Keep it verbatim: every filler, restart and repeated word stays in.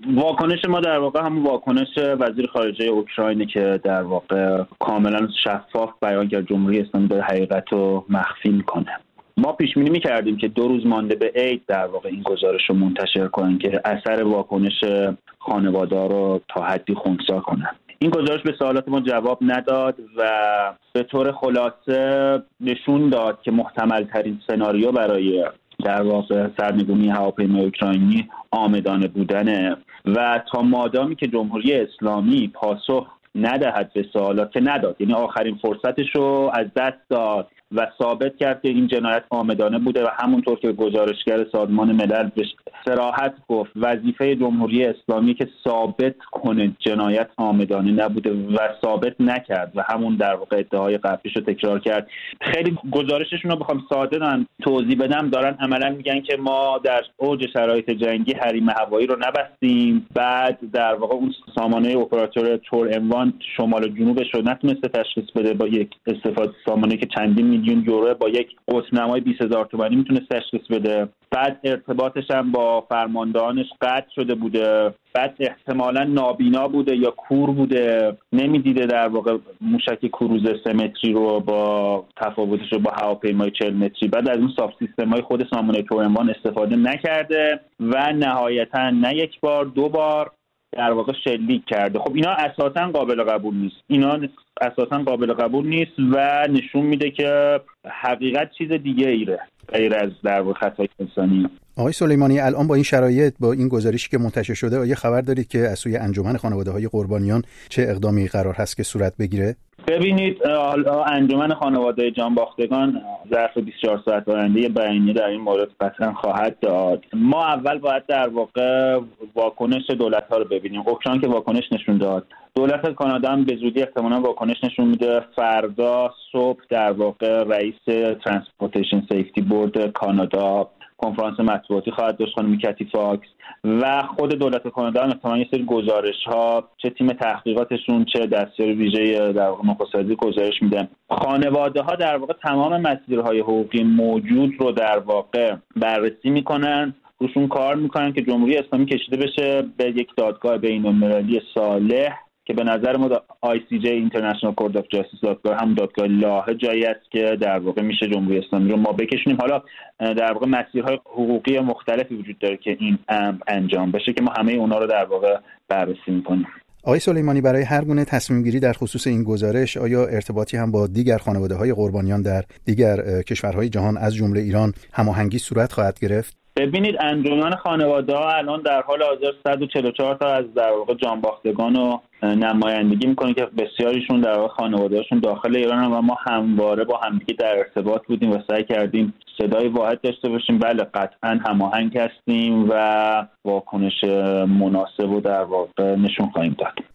واکنش ما در واقع هم واکنش وزیر خارجه اوکراینی که در واقع کاملا شفاف بیان کرد جمهوری اسلامی داره حقیقت رو مخفی میکنه. ما پیش بینی می‌کردیم که دو روز مانده به عید در واقع این گزارش رو منتشر کنن که اثر واکنش خانواده‌ها رو تا حدی خنثی کنن. این گزارش به سوالات ما جواب نداد و به طور خلاصه نشون داد که محتمل ترین سناریو برای در واقع سرنگونی هواپیمای اوکراینی عامدانه بودنه و تا مادامی که جمهوری اسلامی پاسخ ندهد به سوالات که نداد، یعنی آخرین فرصتش رو از دست داد و ثابت کرد که این جنایت عامدانه بوده و همونطور که گزارشگر سازمان ملل به صراحت گفت وظیفه جمهوری اسلامی که ثابت کنه جنایت عامدانه نبوده و ثابت نکرد و همون در واقع ادعای قبلیش رو تکرار کرد. خیلی گزارششون رو بخوام ساده دارن توضیح بدم، دارن عملا میگن که ما در اوج شرایط جنگی حریم هوایی رو نبستیم، بعد در واقع اون سامانه اپراتور تور ام وان شمال و جنوبش رو نتونسته تشخیص بده با یک استفاده سامانه که چندین میلیون یورو با یک قطعنمای بیست هزار تومانی میتونست تشخیص بده. بعد ارتباطش هم با فرماندهانش قطع شده بوده، بعد احتمالاً نابینا بوده یا کور بوده، نمیدیده در واقع موشک کروز سه متری رو با تفاوتش رو با هواپیمای چهل متری. بعد از اون ساب سیستم‌های خود سامانه تورنوان استفاده نکرده و نهایتاً نه یک بار دو بار در واقع شلیک کرده. خب اینا اساساً قابل قبول نیست. اینا اساساً قابل قبول نیست و نشون میده که حقیقت چیز دیگه ایره غیر از در واقع خطای انسانی. آقای سلیمانی، الان با این شرایط، با این گزارشی که منتشر شده، آیا خبر دارید که از سوی انجمن خانواده‌های قربانیان چه اقدامی قرار هست که صورت بگیره؟ ببینید، انجمن خانواده جانباختگان ظرف بیست و چهار ساعت آینده بیانیه در این مورد قطعا خواهد داد. ما اول باید در واقع واکنش دولت‌ها رو ببینیم. اوکراین که واکنش نشون داد، دولت کانادا هم به زودی احتمالاً واکنش نشون میده. فردا صبح در واقع رئیس ترانسپورتیشن سیفتی بورد کانادا کنفرانس مطبوعاتی خواهد داشت، خانم کاتی فاکس، و خود دولت کانادا هم احتمالاً یه سری گزارش‌ها، چه تیم تحقیقاتشون چه دستیار ویژه در واقع نخست‌وزیری گزارش میدن. خانواده‌ها در واقع تمام مسیرهای حقوقی موجود رو در واقع بررسی میکنن، روشون کار میکنن که جمهوری اسلامی کشیده بشه به یک دادگاه بین‌المللی صالح که به نظر ما آی سی جی International Court of Justice دادگاه هم دادگاه لاهه جایی است که در واقع میشه جمهوری اسلامی رو ما بکشونیم. حالا در واقع مسیرهای حقوقی مختلفی وجود داره که این انجام بشه که ما همه اونا رو در واقع بررسی میکنیم. آقای سلیمانی، برای هر گونه تصمیم گیری در خصوص این گزارش آیا ارتباطی هم با دیگر خانواده‌های قربانیان در دیگر کشورهای جهان از جمله ایران هماهنگی صورت خواهد گرفت؟ ببینید، انجمن خانواده‌ها الان در حال حاضر صد و چهل و چهار تا از در واقع جانباختگان رو نمایندگی میکنه که بسیاریشون در واقع خانواده‌هاشون داخل ایران هم و ما همواره با همدیگه در ارتباط بودیم و سعی کردیم صدای واحد داشته باشیم. بله، قطعاً هماهنگ هستیم و واکنش مناسب رو در واقع نشون خواهیم داد.